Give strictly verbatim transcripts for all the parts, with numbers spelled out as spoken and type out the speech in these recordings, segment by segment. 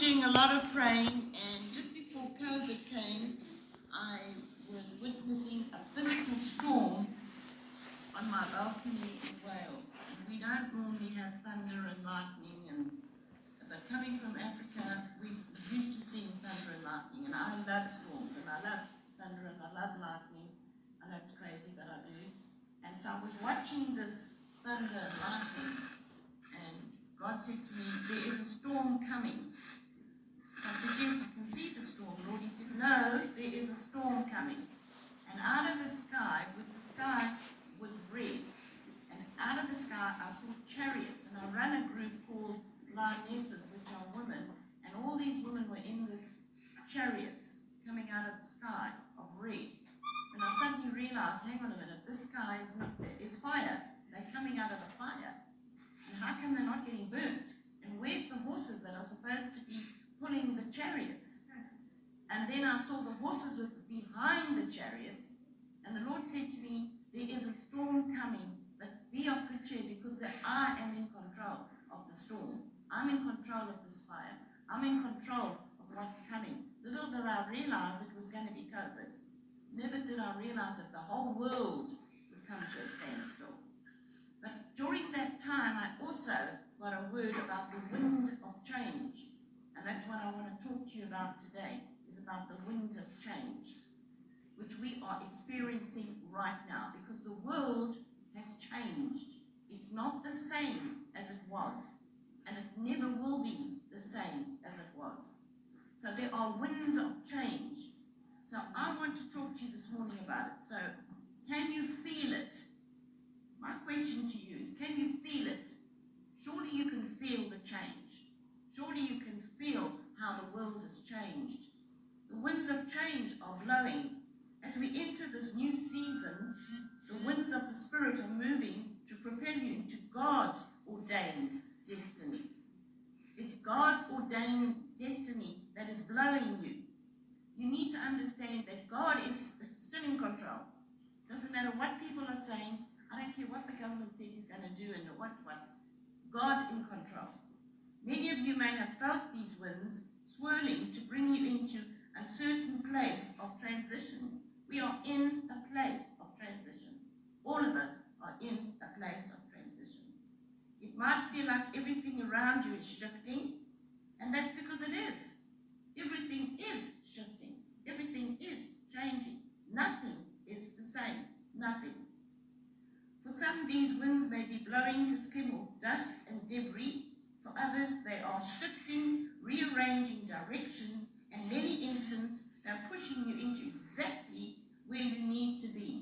doing a lot of praying, and just before COVID came, I was witnessing a physical storm on my balcony in Wales. And we don't normally have thunder and lightning, and but coming from Africa, we used to seeing thunder and lightning, and I love storms, and I love thunder, and I love lightning. I know it's crazy, but I do. And so I was watching this thunder and lightning, and God said to me, there is a storm coming. So I said, yes, I can see the storm, Lord. He said, no, there is a storm coming. And out of the sky, with the sky was red, and out of the sky I saw chariots, and I run a group called Lionesses, which are women, and all these women were in this chariots coming out of the sky of red. And I suddenly realized, hang on a minute, this sky is, not, is fire. They're coming out of the fire. And how come they're not getting burnt? And where's the horses that are supposed to be pulling the chariots? And then I saw the horses with behind the chariots, and the Lord said to me, there is a storm coming, but be of good cheer, because that I am in control of the storm. I'm in control of this fire. I'm in control of what's coming. Little did I realize it was going to be COVID. Never did I realize that the whole world would come to a standstill. But during that time, I also got a word about the wind of change. And that's what I want to talk to you about today, is about the wind of change, which we are experiencing right now, because the world has changed. It's not the same as it was, and it never will be the same as it was. So there are winds of change. So I want to talk to you this morning about it. So can you feel it? My question to you is, can you feel it? Surely you can feel the change. Surely you can feel how the world has changed. The winds of change are blowing. As we enter this new season, the winds of the Spirit are moving to propel you into God's ordained destiny. It's God's ordained destiny that is blowing you. You need to understand that God is still in control. Doesn't matter what people are saying. I don't care what the government says he's going to do and what, what. God's in control. Many of you may have felt these winds swirling to bring you into a certain place of transition. We are in a place of transition. All of us are in a place of transition. It might feel like everything around you is shifting, and that's because it is. Everything is shifting. Everything is changing. Nothing is the same. Nothing. For some, these winds may be blowing to skim off dust and debris. For others, they are shifting, rearranging direction, and in many instances, they're pushing you into exactly where you need to be.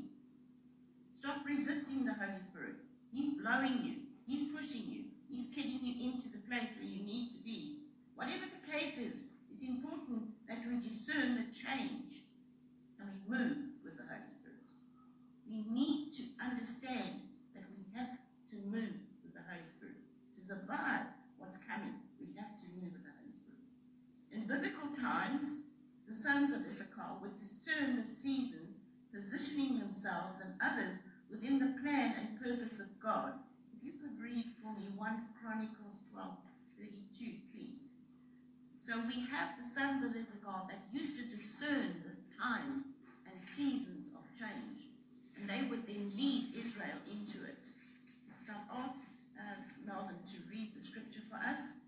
Stop resisting the Holy Spirit. He's blowing you. He's pushing you. He's getting you into the place where you need to be. Whatever the case is, it's important that we discern the change and we move with the Holy Spirit. We need to understand that we have to move with the Holy Spirit. To survive what's coming, we have to move with the Holy Spirit. In biblical times, the sons of Issachar would discern the season, positioning themselves and others within the plan and purpose of God. If you could read for me First Chronicles twelve thirty-two, please. So we have the sons of Issachar that used to discern the times and seasons of change, and they would then lead Israel into it. So I've asked uh, Melvin to read the scripture for us,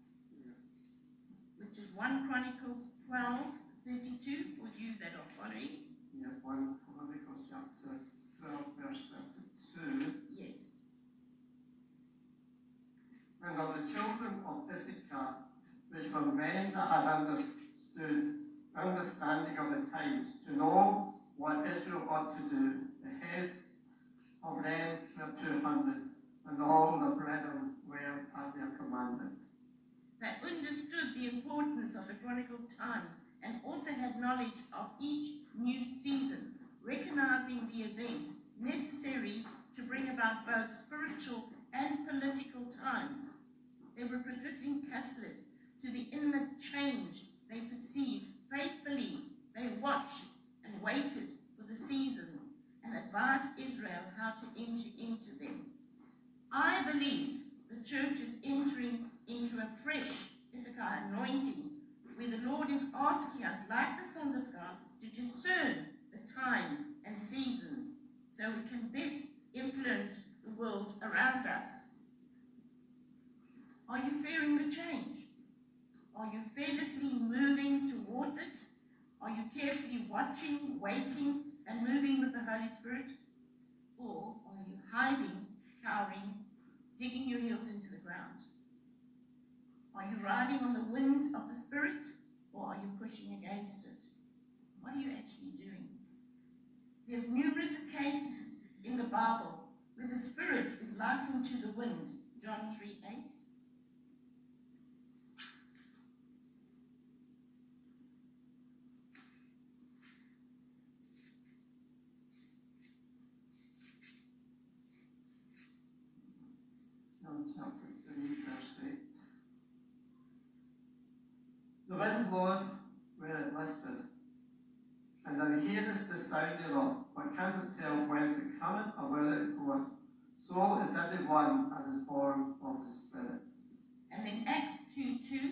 which is First Chronicles twelve thirty-two, for you that are following. Yeah, First Chronicles chapter twelve, verse thirty-two. Yes. And of the children of Issachar, which were men that had understood, understanding of the times, to know what Israel ought to do, the heads of them were two hundred, and all the brethren were at their commandment. They understood the importance of the chronicle times and also had knowledge of each new season, recognizing the events necessary to bring about both spiritual and political times. They were positioning counselors to the inward change they perceived faithfully. They watched and waited for the season and advised Israel how to enter into them. I believe the church is entering into a fresh Issachar anointing where the Lord is asking us, like the sons of God, to discern the times and seasons so we can best influence the world around us. Are you fearing the change? Are you fearlessly moving towards it? Are you carefully watching, waiting, and moving with the Holy Spirit? Or are you hiding, cowering, digging your heels into the ground? Are you riding on the wind of the Spirit, or are you pushing against it? What are you actually doing? There's numerous cases in the Bible where the Spirit is likened to the wind. John three eight. John chapter three, verse eight. The wind bloweth where it listeth, and thou hearest the sound thereof, but cannot tell whence it cometh or whither it goeth. So is every one that is born of the Spirit. And then Acts two two.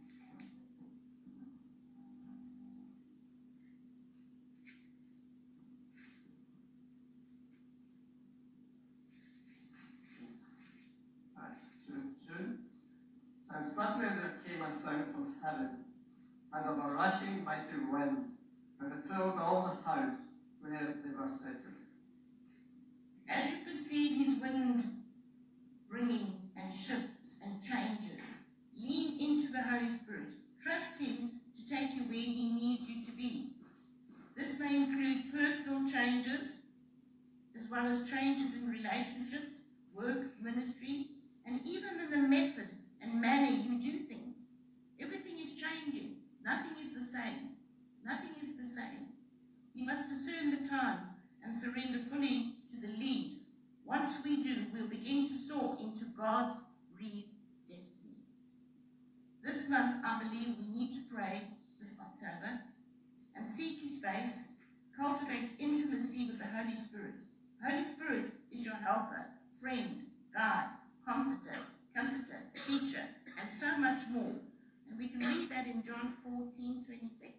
Acts two two. And suddenly there came a sound from heaven, as of a rushing mighty wind, and it filled all the house where they were sitting. As you perceive his wind bringing and shifts and changes, lean into the Holy Spirit. Trust him to take you where he needs you to be. This may include personal changes, as well as changes in relationships, work, ministry, and even in the method and manner you do things. Everything is changing. Nothing is the same. Nothing is the same. We must discern the times and surrender fully to the lead. Once we do, we'll begin to soar into God's breathed destiny. This month, I believe we need to pray this October and seek his face, cultivate intimacy with the Holy Spirit. Holy Spirit is your helper, friend, guide, comforter, comforter, teacher, and so much more. And we can read that in John fourteen twenty-six.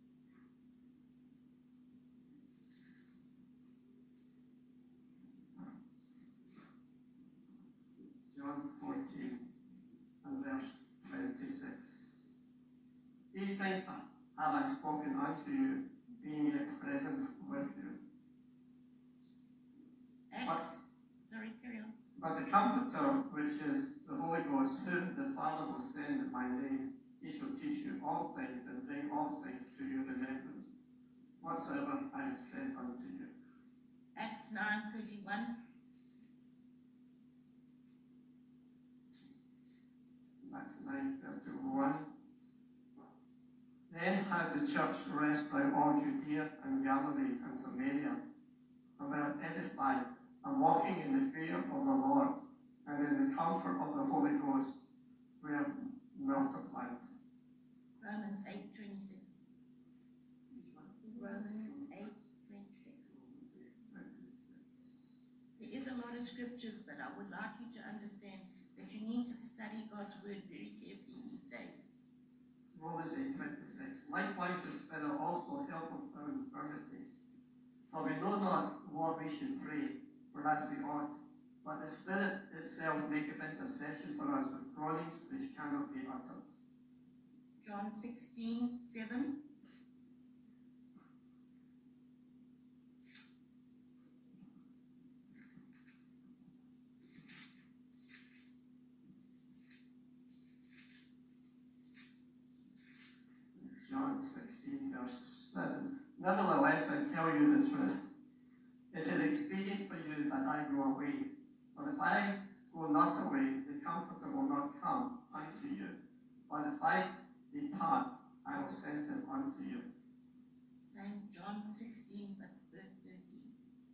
John fourteen and verse twenty-six. These things have I spoken unto you, being yet present with you. Acts, sorry, carry on. But the Comforter, which is the Holy Ghost, whom the Father will send in my name, he shall teach you all things and bring all things to your remembrance, whatsoever I have said unto you. Acts nine thirty-one. Acts nine thirty-one. Then had the church rest by all Judea and Galilee and Samaria, and were edified, and walking in the fear of the Lord, and in the comfort of the Holy Ghost, were multiplied. Romans eight twenty-six. Romans eight twenty-six. There is a lot of scriptures, but I would like you to understand that you need to study God's word very carefully these days. Romans eight twenty-six. Likewise the Spirit also helpeth our infirmities. For we know not what we should pray, for as we ought, but the Spirit itself maketh intercession for us with groanings which cannot be uttered. John sixteen seven. John sixteen, verse seven. Nevertheless, I tell you the truth. It is expedient for you that I go away. But if I go not away, the Comforter will not come unto you. But if I depart, I will send him unto you. Same John sixteen, but verse thirteen.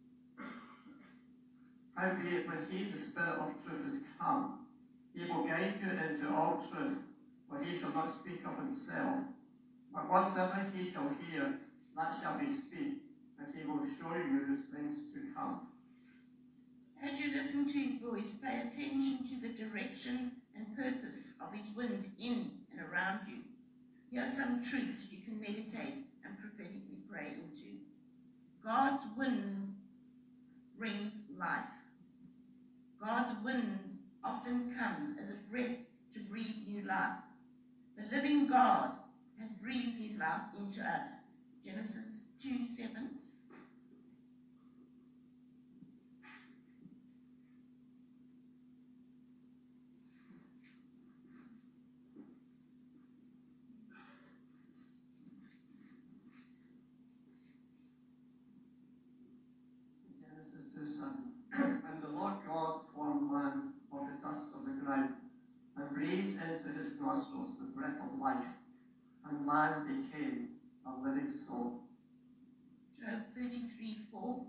Howbeit, when he, the Spirit of truth, is come, he will guide you into all truth, for he shall not speak of himself, but whatsoever he shall hear, that shall he speak, and he will show you things to come. As you listen to his voice, pay attention to the direction and purpose of his wind in and around you. Here are some truths you can meditate and prophetically pray into. God's wind brings life. God's wind often comes as a breath to breathe new life. The living God has breathed his life into us. Genesis two seven. Genesis two seven. And the Lord God formed man of the dust of the ground, and breathed into his nostrils the breath of life, and man became a living soul. Job thirty-three four.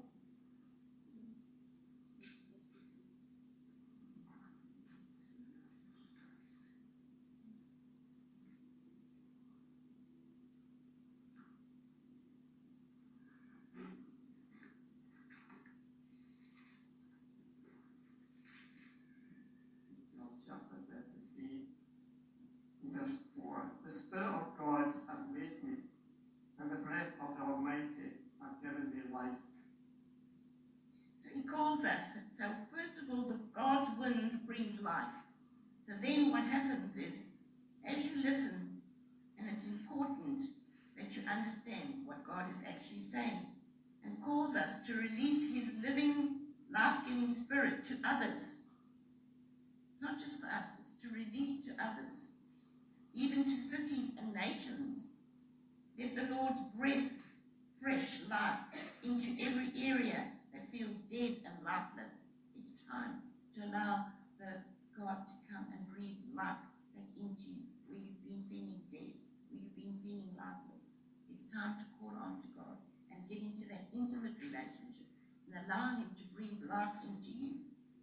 Job chapter thirty-three, verse four. The Spirit of God hath made me, and the breath of the Almighty hath given me life. So he calls us. So first of all, the God's wind brings life. So then what happens is, as you listen, and it's important that you understand what God is actually saying, and calls us to release his living, life-giving spirit to others. It's not just for us, it's to release to others, even to cities and nations. Let the Lord's breath, fresh life, into every area that feels dead and lifeless. It's time to allow the God to come and breathe life back into you, where you've been feeling dead, where you've been feeling lifeless. It's time to call on to God and get into that intimate relationship and allow him to breathe life into you.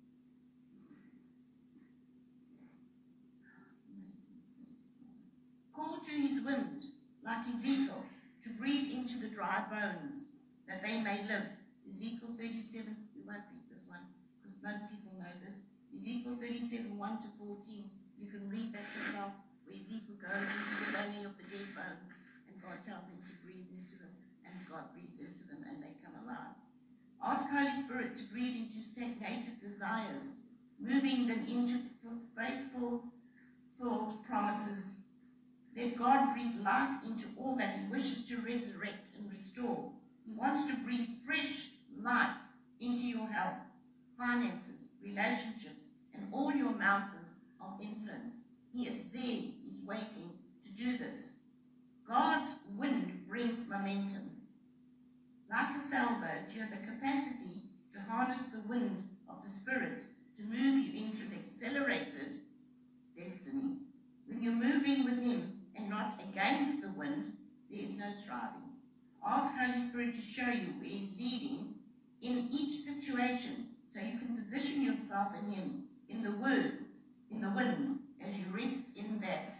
It's amazing. Call to his wind, like Ezekiel, to breathe into the dry bones, that they may live. Ezekiel thirty-seven, we won't read this one, because most people know this. Ezekiel thirty-seven, one to fourteen, you can read that yourself, where Ezekiel goes into the valley of the dead bones, and God tells him to breathe into them, and God breathes into them, and they come alive. Ask Holy Spirit to breathe into stagnated desires, moving them into faithful, filled promises. Let God breathe life into all that he wishes to resurrect and restore. He wants to breathe fresh life into your health, finances, relationships, and all your mountains of influence. He is there. He's waiting to do this. God's wind brings momentum. Like a sailboat, you have the capacity to harness the wind of the Spirit to move you into an accelerated destiny. When you're moving with him and not against the wind, there is no striving. Ask Holy Spirit to show you where he's leading in each situation, so you can position yourself in him, in the word, in the wind, as you rest in that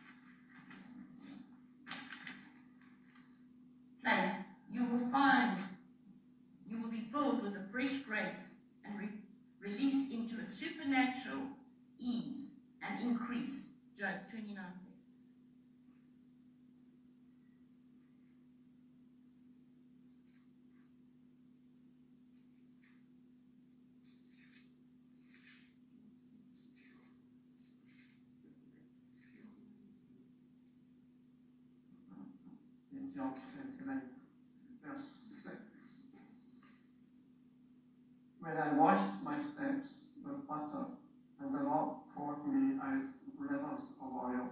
place. You will find, you will be filled with a fresh grace and re- released into a supernatural ease and increase. Job twenty-nine six. In Job twenty-nine, verse six. When I washed my steps with butter, and the rock poured me out rivers of oil.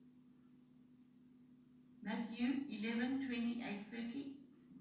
Matthew eleven twenty-eight thirty.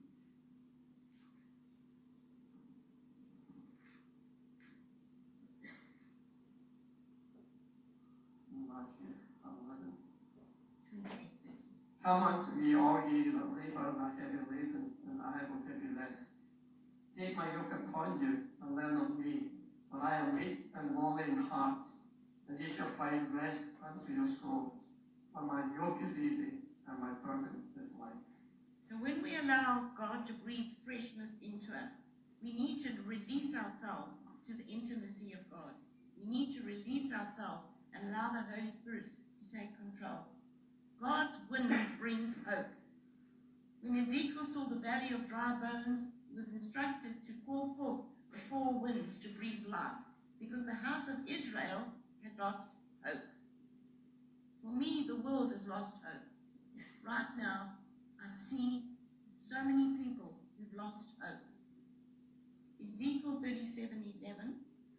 Matthew eleven. twenty-eight thirty. Come unto me, all ye that labour and are heavy laden, and I will give you rest. Take my yoke upon you, and learn of me, for I am meek and lowly in heart, and ye shall find rest unto your souls. For my yoke is easy, and my burden is light. So when we allow God to breathe freshness into us, we need to release ourselves to the intimacy of God. We need to release ourselves and allow the Holy Spirit to take control. God's wind brings hope. When Ezekiel saw the valley of dry bones, he was instructed to call forth the four winds to breathe life, because the house of Israel had lost hope. For me, the world has lost hope. Right now, I see so many people who've lost hope. Ezekiel thirty-seven eleven.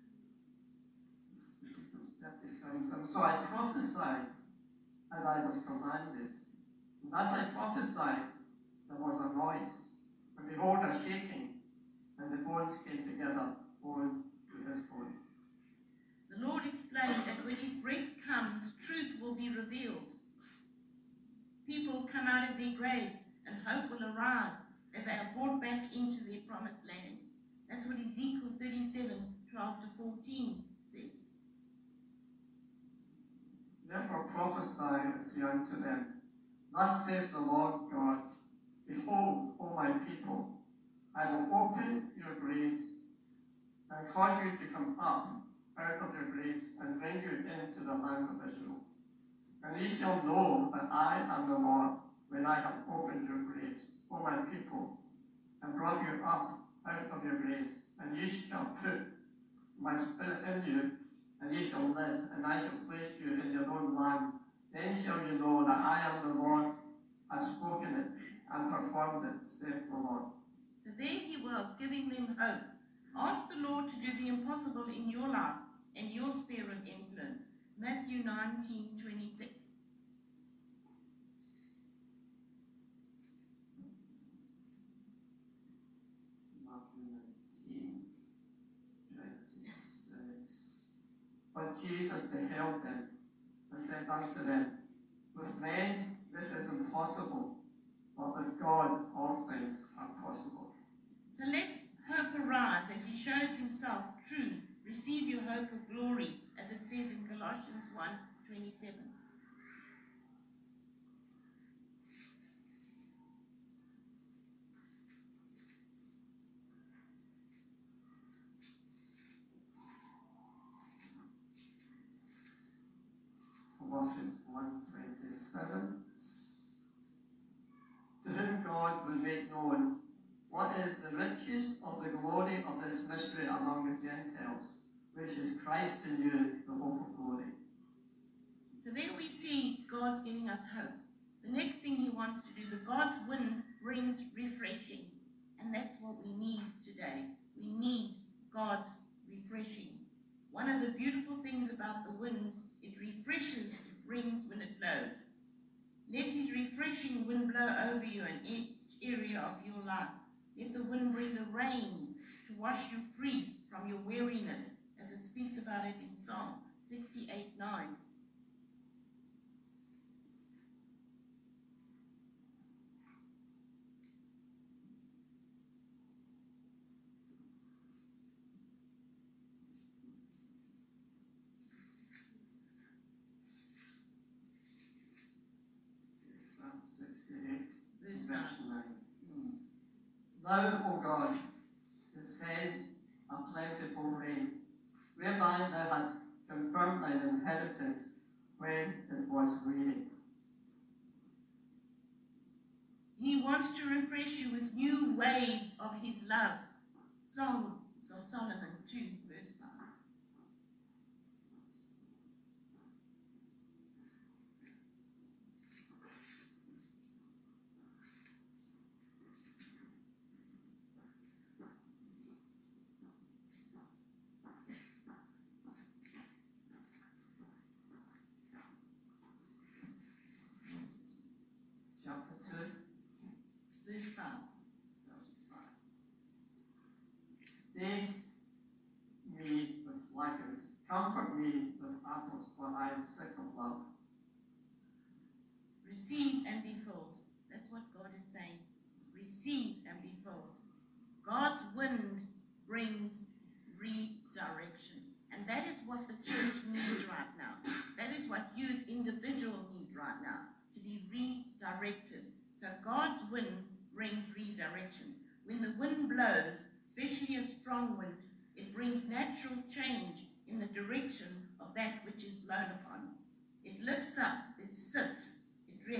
And so I prophesied as I was commanded. And as I prophesied, there was a noise, and behold, a shaking, and the bones came together, bone to his bone. The Lord explained that when his breath comes, truth will be revealed. People come out of their graves, and hope will arise as they are brought back into their promised land. That's what Ezekiel thirty-seven twelve to fourteen says. Therefore prophesy and say unto them, Thus saith the Lord God, Behold, O my people, I will open your graves and cause you to come up out of your graves and bring you into the land of Israel. And ye shall know that I am the Lord when I have opened your graves, O my people, and brought you up out of your graves. And ye shall put my spirit in you, and ye shall live, and I shall place you in your own land. Then shall you know that I am the Lord, have spoken it, and performed it, saith the Lord. So there he was, giving them hope. Ask the Lord to do the impossible in your life and your sphere of influence. Matthew nineteen twenty-six. Matthew nineteen twenty-six. But Jesus beheld them and said unto them, With men this is impossible, but with God all things are possible. So let hope arise as he shows himself true. Receive your hope of glory, as it says in Colossians one twenty-seven. Colossians one twenty-seven. To whom God will make known what is the riches of the glory of this mystery among the Gentiles, which is Christ in you, the hope of glory. So there we see God's giving us hope. The next thing he wants to do, the God's wind brings refreshing. And that's what we need today. We need God's refreshing. One of the beautiful things about the wind, it refreshes, it brings when it blows. Let his refreshing wind blow over you in each area of your life. Let the wind bring the rain to wash you free from your weariness, as it speaks about it in Psalm sixty-eight nine. Psalm sixty-eight, Verse verse nine. nine. Thou, O God, hast send a plentiful rain, whereby thou hast confirmed thine inheritance when it was weary. He wants to refresh you with new waves of his love. Songs of Solomon two, verse five. Chapter two, Verse five. verse five. Stay me with flagons, comfort me with apples, for I am sick of love. Receive and be filled. That's what God is saying. Receive and be filled. God's wind brings redirection. And that is what the church needs right now. That is what you as individual need right now, to be redirected. So God's wind brings redirection. When the wind blows, especially a strong wind, it brings natural change in the direction of that which is blown upon. It lifts up, it sifts, it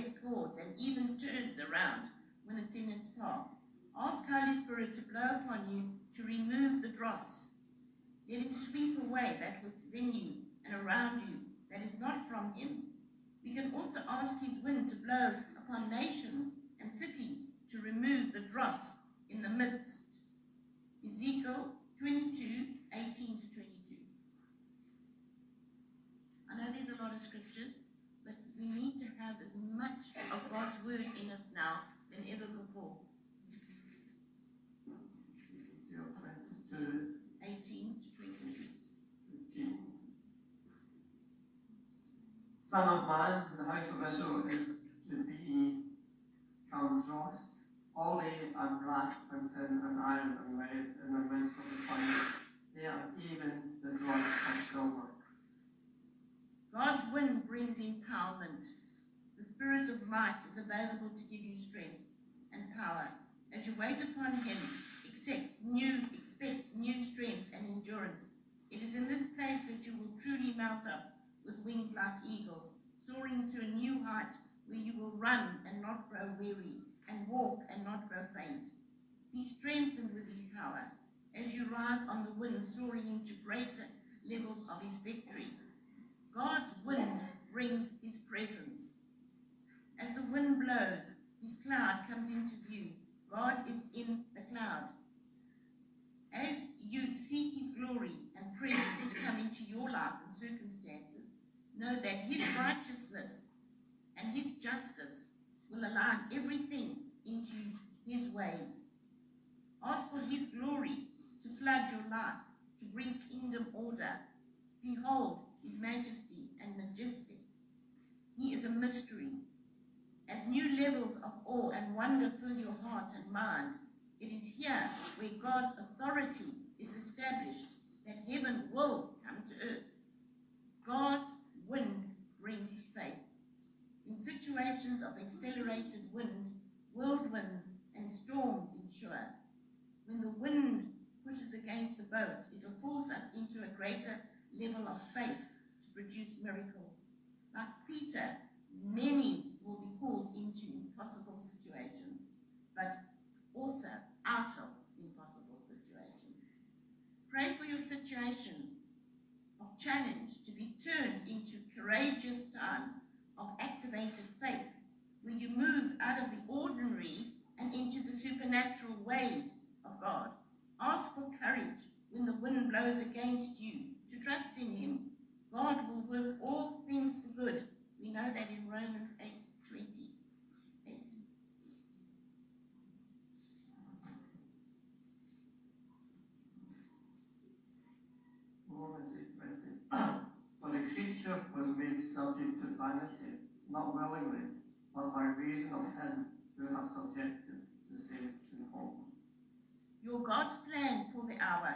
around when it's in its path. Ask Holy Spirit to blow upon you to remove the dross. Let him sweep away that which is in you and around you that is not from him. We can also ask his wind to blow upon nations and cities to remove the dross in the midst. Ezekiel twenty-two, eighteen to twenty-two. I know there's a lot of scriptures, but we need to have as much of God's word in us now than ever before. Ezekiel twenty-two, eighteen to twenty-two. eighteen. Son of man, the house of Israel is to be dross, olive and brass and tin and iron and lead in the midst of the fire. They are even the dross of silver. God's wind brings empowerment. The spirit of might is available to give you strength and power. As you wait upon him, expect new, expect new strength and endurance. It is in this place that you will truly mount up with wings like eagles, soaring to a new height where you will run and not grow weary, and walk and not grow faint. Be strengthened with his power as you rise on the wind, soaring into greater levels of his victory. God's wind brings his presence. As the wind blows, his cloud comes into view. God is in the cloud. As you seek his glory and presence to come into your life and circumstances, know that his righteousness and his justice will align everything into his ways. Ask for his glory to flood your life, to bring kingdom order. Behold his majesty and majestic. He is a mystery. As new levels of awe and wonder fill your heart and mind, it is here where God's authority is established that heaven will come to earth. God's wind brings faith. In situations of accelerated wind, whirlwinds and storms ensure. When the wind pushes against the boat, it will force us into a greater level of faith to produce miracles. Like Peter, many will be called into impossible situations, but also out of impossible situations. Pray for your situation of challenge to be turned into courageous times of activated faith, where you move out of the ordinary and into the supernatural ways of God. Ask for courage when the wind blows against you, to trust in him. God will work all things for good. We know that in Romans eight twenty-eight. Romans eight twenty. For the creature was made subject to vanity, not willingly, but by reason of him who hath subjected the same to hope. Your God's plan for the hour.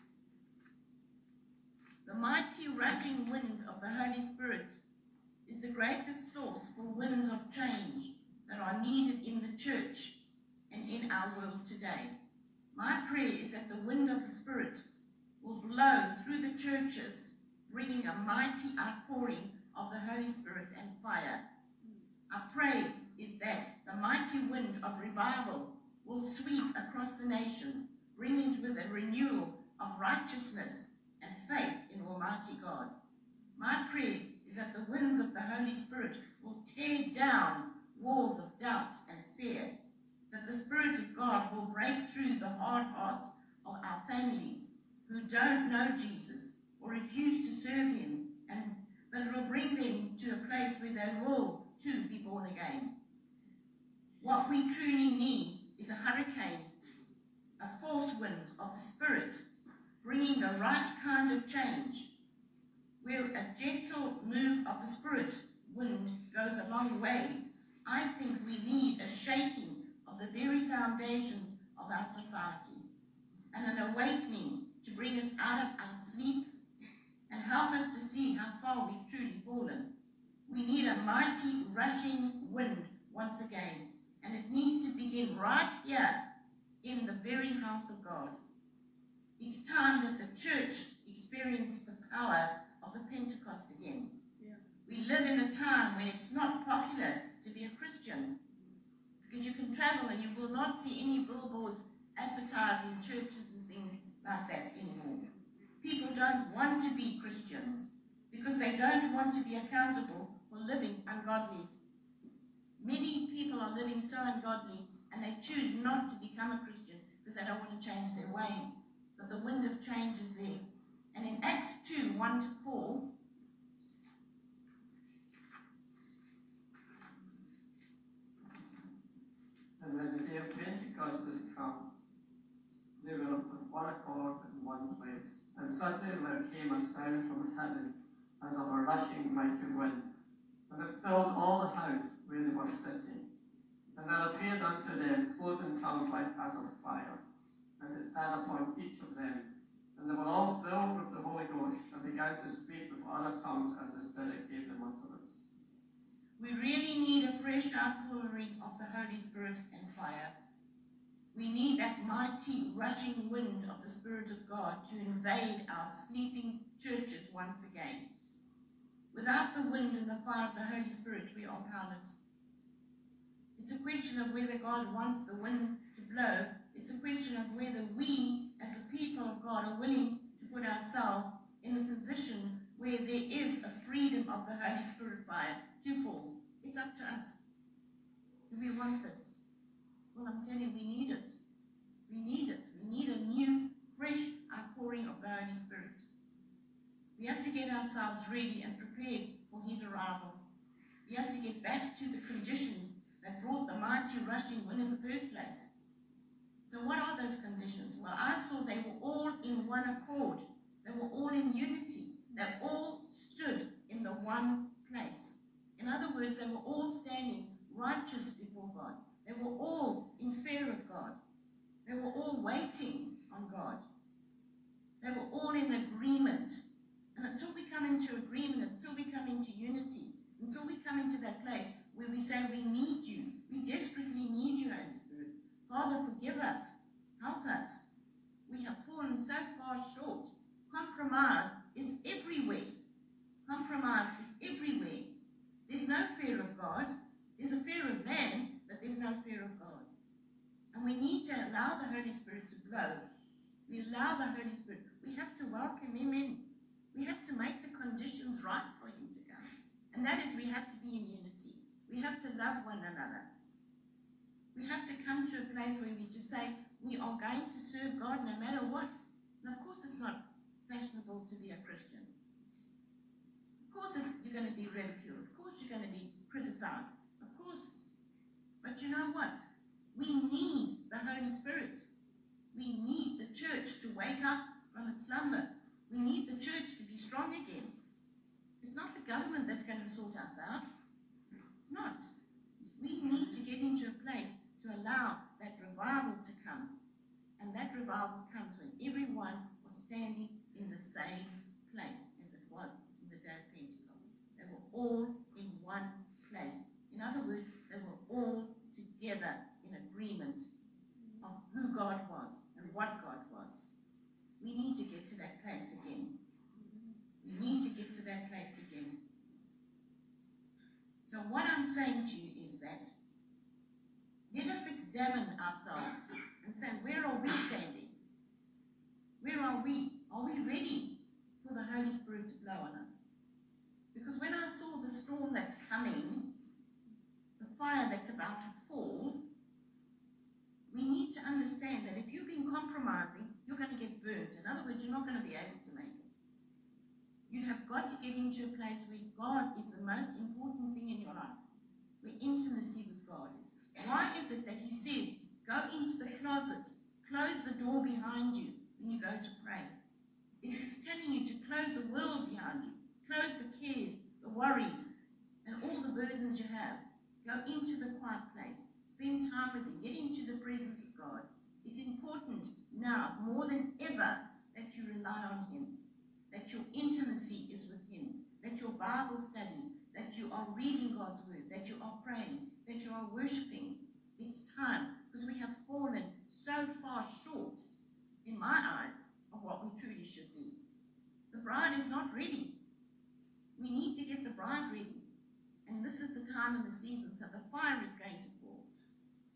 The mighty rushing wind of the Holy Spirit is the greatest source for winds of change that are needed in the church and in our world today. My prayer is that the wind of the Spirit will blow through the churches, bringing a mighty outpouring of the Holy Spirit and fire. Our prayer is that the mighty wind of revival will sweep across the nation, bringing with a renewal of righteousness and faith in Almighty God. My prayer is that the winds of the Holy Spirit will tear down walls of doubt and fear, that the Spirit of God will break through the hard hearts of our families who don't know Jesus or refuse to serve him, and but it will bring them to a place where they will too be born again. What we truly need is a hurricane, a force wind of the Spirit, bringing the right kind of change, where a gentle move of the Spirit wind goes a long way. I think we need a shaking of the very foundations of our society, and an awakening to bring us out of our sleep and help us to see how far we've truly fallen. We need a mighty rushing wind once again, and it needs to begin right here in the very house of God. It's time that the church experience the power of the Pentecost again. Yeah. We live in a time when it's not popular to be a Christian. Because you can travel and you will not see any billboards advertising churches and things like that anymore. People don't want to be Christians because they don't want to be accountable for living ungodly. Many people are living so ungodly and they choose not to become a Christian because they don't want to change their ways. But the wind of change is there. And in Acts two, one to four, and when the day of Pentecost was come, they were with one accord in one place. And suddenly there came a sound from heaven as of a rushing mighty wind, and it filled all the house where they were sitting. And there appeared unto them cloven tongues like as of fire, and it sat upon each of them. And they were all filled with the Holy Ghost, and began to speak with other tongues as the Spirit gave them utterance. we really need a fresh outpouring of the Holy Spirit and fire. We need that mighty rushing wind of the Spirit of God to invade our sleeping churches once again. Without the wind and the fire of the Holy Spirit, we are powerless. It's a question of whether God wants the wind to blow. It's a question of whether we, as the people of God, are willing to put ourselves in the position where there is a freedom of the Holy Spirit fire to fall. It's up to us. Do we want this? Well, I'm telling you, we need it. We need it. We need a new, fresh outpouring of the Holy Spirit. We have to get ourselves ready and prepared for his arrival. We have to get back to the conditions that brought the mighty rushing wind in the first place. So what are those conditions? Well, I saw they were all in one accord. They were all in unity. They all stood in the one place. In other words, they were all standing righteous before God. They were all in fear of God. They were all waiting on God. They were all in agreement. And until we come into agreement, until we come into unity, until we come into that place where we say we need you, we desperately need you, Holy Spirit. Father, forgive us. Help us. We have fallen so far short. Compromise is everywhere. Compromise is everywhere. There's no fear of God. There's a fear of man, but there's no fear of God. And we need to allow the Holy Spirit to blow. We allow the Holy Spirit. We have to welcome him in. We have to make the conditions right for him to come. And that is, we have to be in unity. We have to love one another. We have to come to a place where we just say, we are going to serve God no matter what. And of course it's not fashionable to be a Christian. Of course it's, you're going to be ridiculed. Of course you're going to be criticized. Of course. But you know what? We need the Holy Spirit. We need the church to wake up from its slumber. We need the church to be strong again. It's not the government that's going to sort us out. It's not. We need to get into a place to allow that revival to come. And that revival comes when everyone was standing in the same place as it was in the day of Pentecost. They were all in one place. In other words, they were all together in agreement of who God was and what God was. We need to get to that place again. We need to get to that place again. So what I'm saying to you is that let us examine ourselves and say, where are we standing? Where are we? Are we ready for the Holy Spirit to blow on us? Because when I saw the storm that's coming, the fire that's about to fall, we need to understand that if you've been compromising, you're going to get burnt. In other words, you're not going to be able to make it. You have got to get into a place where God is the most important thing in your life, where intimacy with God is. Why is it that he says, go into the closet, close the door behind you when you go to pray? It's just telling you to close the world behind you, close the cares, the worries, and all the burdens you have. Go into the quiet place. Spend time with him. Get into the presence of God. It's important now, more than ever, that you rely on him, that your intimacy is with him, that your Bible studies, that you are reading God's word, that you are praying, that you are worshiping. It's time, because we have fallen so far short, in my eyes, of what we truly should be. The bride is not ready. We need to get the bride ready. And this is the time and the season, so the fire is going to fall.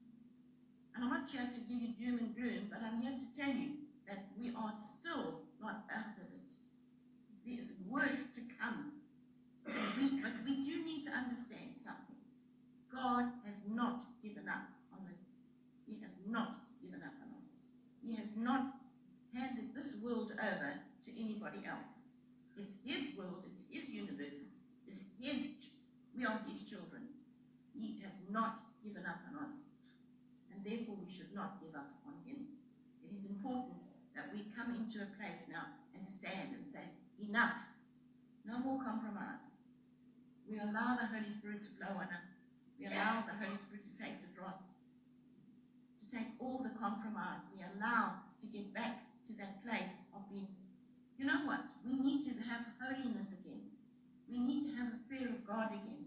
And I'm not here to give you doom and gloom, but I'm here to tell you that we are still not out of it. There's worse to come. We, but we do need to understand something. God has not given up on us. He has not given up on us. He has not handed this world over to anybody else. It's his world, it's his universe, it's his, we are his children. He has not given up on us. And therefore we should not give up on him. It is important that we come into a place now and stand and say, enough. No more compromise. We allow the Holy Spirit to blow on us. We allow the Holy Spirit to take the dross, to take all the compromise. We allow to get back to that place of being, you know what? We need to have holiness again. We need to have a fear of God again.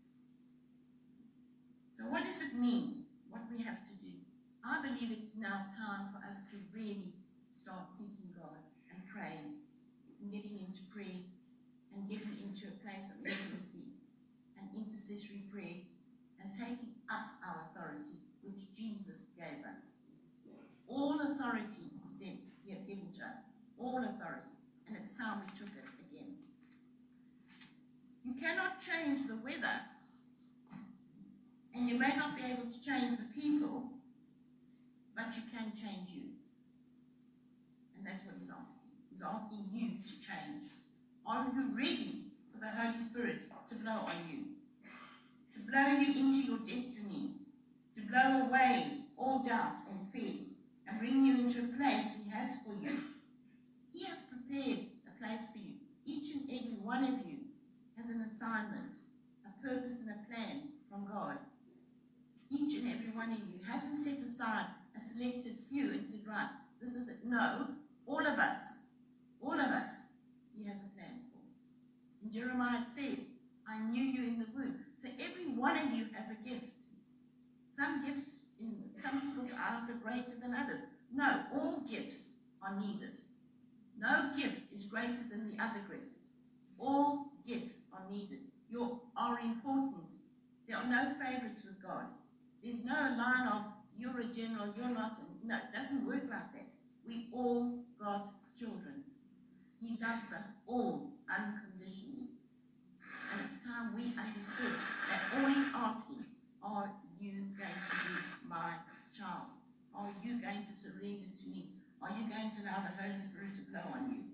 So what does it mean, what we have to do? I believe it's now time for us to really start seeking God and praying and getting into prayer and getting into a place of intimacy and intercessory prayer and taking up our authority, which Jesus gave us. All authority, he said, he had given to us. All authority. And it's time we took it again. You cannot change the weather, and you may not be able to change the people, but you can change you. And that's what he's asking. He's asking you to change. Are you ready for the Holy Spirit to blow on you? To blow you into your destiny? To blow away all doubt and fear and bring you into a place he has for you? He has prepared a place for you. Each and every one of you has an assignment, a purpose and a plan from God. Each and every one of you hasn't set aside a selected few and said, right, this is it. No, all of us, all of us, he has a plan for. In Jeremiah it says, I knew you in the womb. So every one of you has a gift. Some gifts in some people's eyes are greater than others. No, all gifts are needed. No gift is greater than the other gift. All gifts are needed. You are important. There are no favorites with God. There's no line of, you're a general, you're not. No, it doesn't work like that. We all God's children. He loves us all unconditionally. And it's time we understood that all he's asking, are you going to be my child? Are you going to surrender to me? Are you going to allow the Holy Spirit to blow on you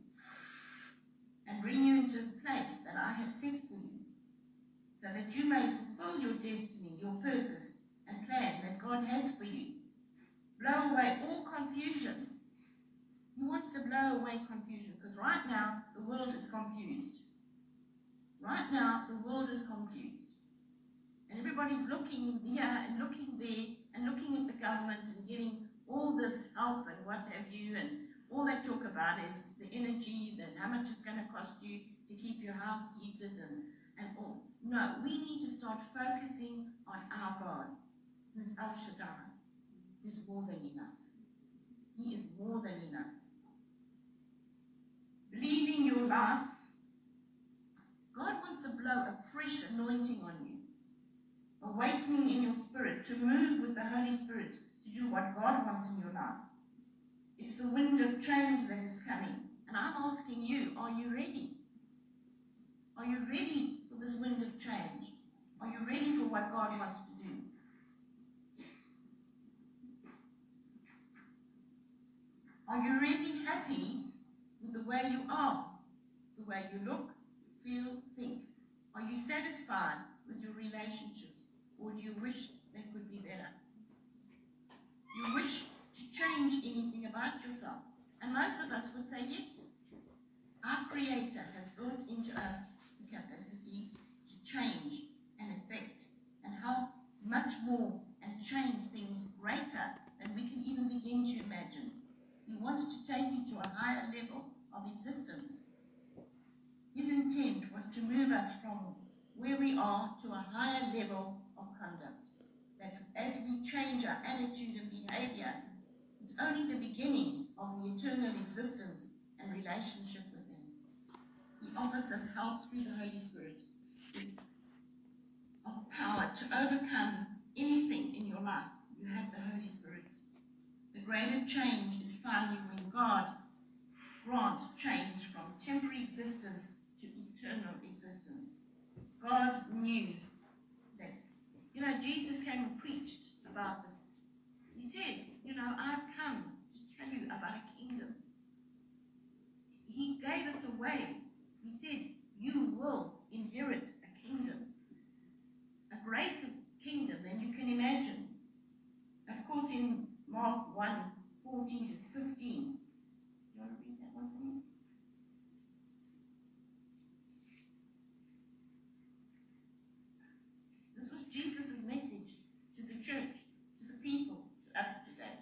and bring you into a place that I have set for you, so that you may fulfill your destiny, your purpose and plan that God has for you? Blow away all confusion. He wants to blow away confusion, because right now the world is confused. Right now the world is confused. And everybody's looking here and looking there and looking at the government and getting all this help and what have you, and all they talk about is the energy, then how much it's going to cost you to keep your house heated and, and all. No, we need to start focusing on our God, who's El Shaddai, who's more than enough. He is more than enough. Believing your life, God wants to blow a fresh anointing on you, awakening in your spirit to move with the Holy Spirit to do what God wants in your life. It's the wind of change that is coming. And I'm asking you, are you ready? Are you ready for this wind of change? Are you ready for what God wants to do? Are you really happy with the way you are? The way you look, feel, think? Are you satisfied with your relationships? Or do you wish they could be better? You wish to change anything about yourself? And most of us would say yes. Our Creator has built into us the capacity to change and affect and help much more and change things greater than we can even begin to imagine. He wants to take you to a higher level of existence. His intent was to move us from where we are to a higher level of conduct. That as we change our attitude and behavior, it's only the beginning of the eternal existence and relationship with him. He offers us help through the Holy Spirit of power to overcome anything in your life. You have the Holy Spirit. greater change is found in when God grants change from temporary existence to eternal existence. God's news that, you know, Jesus came and preached about it. He said, you know, I've come to tell you about a kingdom. He gave us a way. He said, you will inherit a kingdom, a greater kingdom than you can imagine. Of course, in Mark one, fourteen to fifteen, you want to read that one for me? This was Jesus' message to the church, to the people, to us today.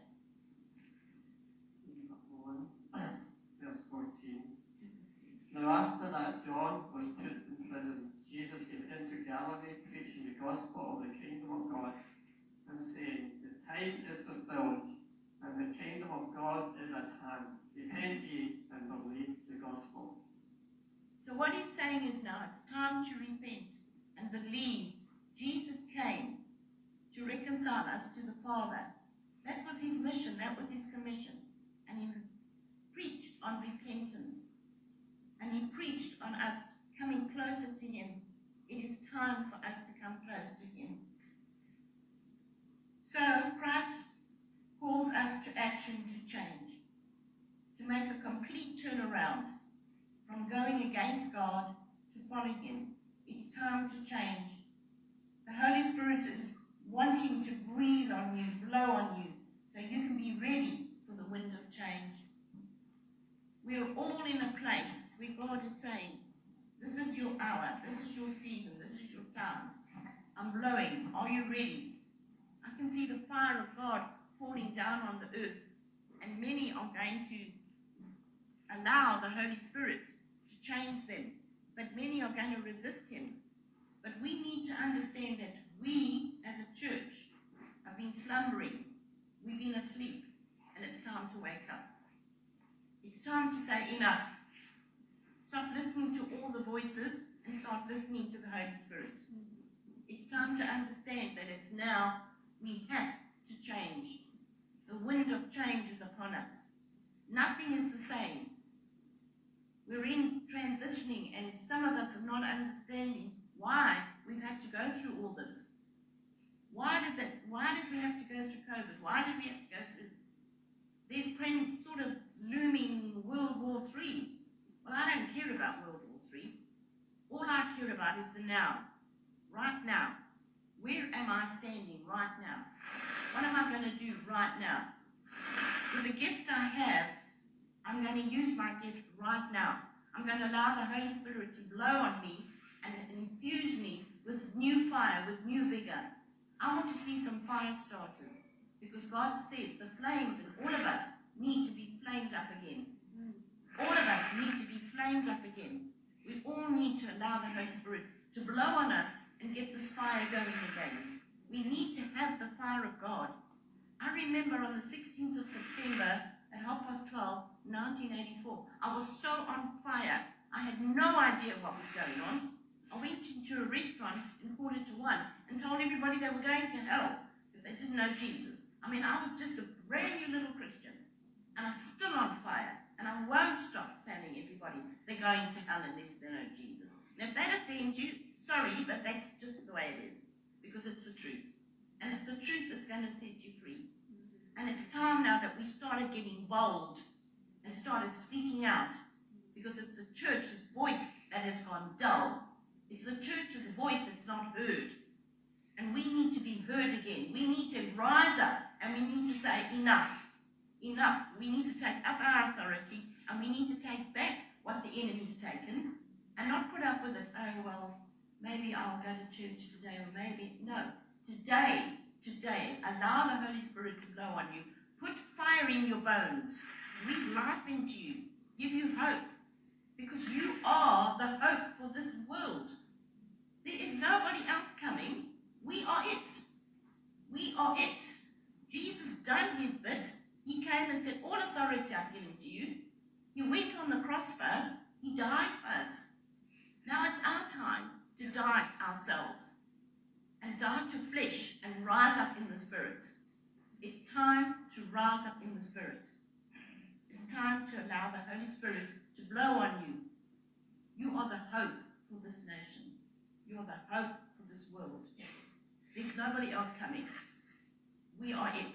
one, verse fourteen. Now after that, John was put in prison. Jesus came into Galilee, preaching the gospel of the kingdom of God, and saying, the time is fulfilled, and the kingdom of God is at hand. Repent ye and believe the gospel. So what he's saying is now it's time to repent and believe Jesus came to reconcile us to the Father. That was his mission, that was his commission. And he preached on repentance. And he preached on us coming closer to him. It is time for us to come close to him. So Christ calls us to action, to change, to make a complete turnaround from going against God to follow him. It's time to change. The Holy Spirit is wanting to breathe on you, blow on you, so you can be ready for the wind of change. We are all in a place where God is saying, this is your hour, this is your season, this is your time. I'm blowing. Are you ready? I can see the fire of God falling down on the earth, and many are going to allow the Holy Spirit to change them, but many are going to resist him. But we need to understand that we, as a church, have been slumbering. We've been asleep, and it's time to wake up. It's time to say enough. Stop listening to all the voices and start listening to the Holy Spirit. It's time to understand that it's now we have to change. The wind of change is upon us. Nothing is the same. We're in transitioning, and some of us are not understanding why we've had to go through all this. Why did that? Why did we have to go through COVID? Why did we have to go through this? There's sort of looming World War Three. Well, I don't care about World War Three. All I care about is the now, right now. Where am I standing right now? What am I going to do right now? With the gift I have, I'm going to use my gift right now. I'm going to allow the Holy Spirit to blow on me and infuse me with new fire, with new vigor. I want to see some fire starters, because God says the flames in all of us need to be flamed up again. All of us need to be flamed up again. We all need to allow the Holy Spirit to blow on us and get this fire going again. We need to have the fire of God. I remember on the sixteenth of September at half past twelve, nineteen eighty-four, I was so on fire. I had no idea what was going on. I went into a restaurant in quarter to one and told everybody they were going to hell if they didn't know Jesus. I mean, I was just a brand new little Christian, and I'm still on fire, and I won't stop telling everybody they're going to hell unless they know Jesus. Now, if that offends you, sorry, but that's just the way it is, because it's the truth. And it's the truth that's going to set you free. And it's time now that we started getting bold and started speaking out, because it's the church's voice that has gone dull. It's the church's voice that's not heard. And we need to be heard again. We need to rise up and we need to say enough. Enough. We need to take up our authority and we need to take back what the enemy's taken and not put up with it. Oh, well, maybe I'll go to church today, or maybe. No. Today, today, allow the Holy Spirit to blow on you. Put fire in your bones. Breathe life into you. Give you hope. Because you are the hope for this world. There is nobody else coming. We are it. We are it. Jesus done his bit. He came and said, all authority I've given to you. He went on the cross for us. He died for us. Now it's our time to die ourselves and die to flesh and rise up in the spirit. It's time to rise up in the Spirit. It's time to allow the Holy Spirit to blow on you. You are the hope for this nation. You are the hope for this world. There's nobody else coming. We are it.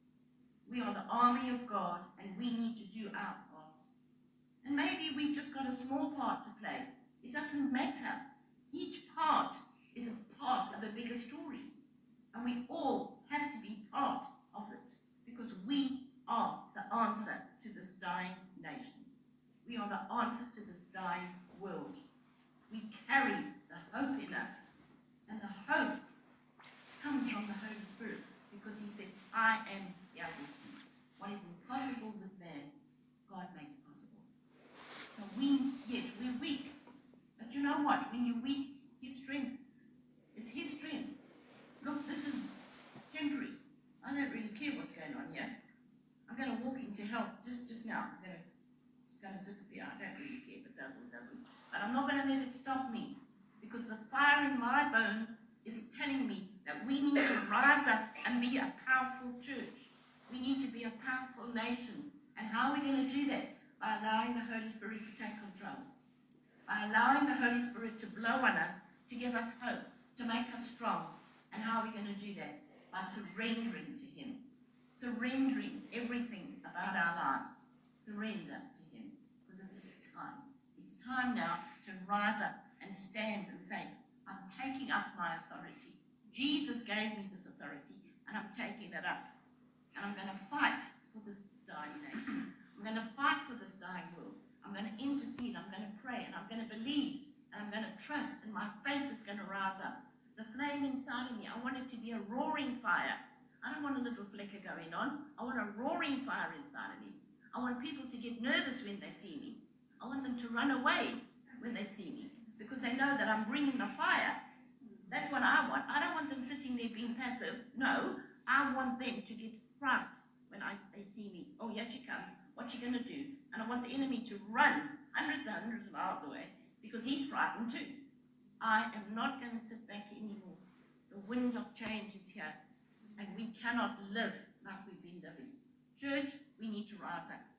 We are the army of God, and we need to do our part. And maybe we've just got a small part to play. It doesn't matter. Each part is a part of a bigger story. And we all have to be part of it, because we are the answer to this dying nation. We are the answer to this dying world. We carry the hope in us, and the hope comes from the Holy Spirit, because he says, I am here with you. What is impossible with man, God makes possible. So we, yes, we're weak. But you know what? When you're weak, his strength. It's his strength. Look, this is temporary. I don't really care what's going on here. I'm going to walk into health just, just now. I'm going to, it's going to disappear. I don't really care if it does or doesn't. But I'm not going to let it stop me, because the fire in my bones is telling me that we need to rise up and be a powerful church. We need to be a powerful nation. And how are we going to do that? By allowing the Holy Spirit to take control. By allowing the Holy Spirit to blow on us, to give us hope, to make us strong. And how are we going to do that? By surrendering to him. Surrendering everything about our lives. Surrender to him. Because it's time. It's time now to rise up and stand and say, I'm taking up my authority. Jesus gave me this authority, and I'm taking it up. And I'm going to fight for this dying nation. I'm going to fight for this dying world. I'm going to intercede. I'm going to pray, and I'm going to believe, and I'm going to trust, and my faith is going to rise up. The flame inside of me, I want it to be a roaring fire. I don't want a little flicker going on. I want a roaring fire inside of me. I want people to get nervous when they see me. I want them to run away when they see me, because they know that I'm bringing the fire. That's what I want. I don't want them sitting there being passive. No, I want them to get fright when I, they see me. Oh, here she comes. What's she going to do? And I want the enemy to run hundreds and hundreds of miles away, because he's frightened too. I am not going to sit back anymore. The wind of change is here, and we cannot live like we've been living. Church, we need to rise up.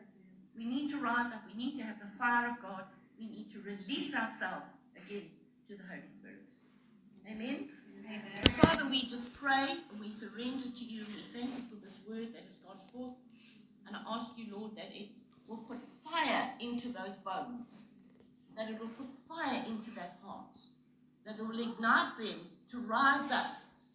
We need to rise up. We need to have the fire of God. We need to release ourselves again to the Holy Spirit. Amen? Amen. So, Father, we just pray and we surrender to you. We thank you for this word that has gone forth. And I ask you, Lord, that it will put fire into those bones, that it will put fire into that heart, that it will ignite them to rise up.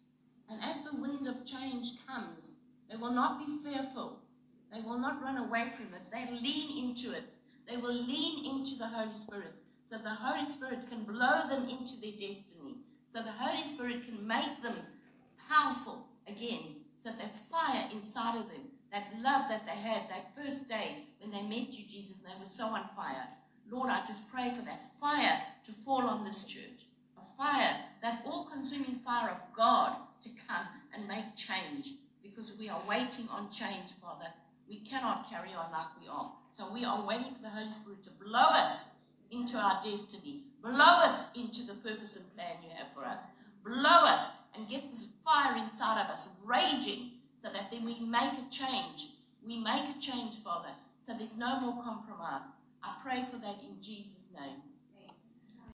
And as the wind of change comes, they will not be fearful. They will not run away from it. They lean into it. They will lean into the Holy Spirit, so the Holy Spirit can blow them into their destiny, so the Holy Spirit can make them powerful again, so that fire inside of them, that love that they had that first day when they met you, Jesus, and they were so on fire. Lord, I just pray for that fire to fall on this church, a fire, that all-consuming fire of God to come and make change, because we are waiting on change, Father. We cannot carry on like we are. So we are waiting for the Holy Spirit to blow us into our destiny, blow us into the purpose and plan you have for us, blow us and get this fire inside of us raging, so that then we make a change. We make a change, Father, so there's no more compromise. I pray for that in Jesus' name.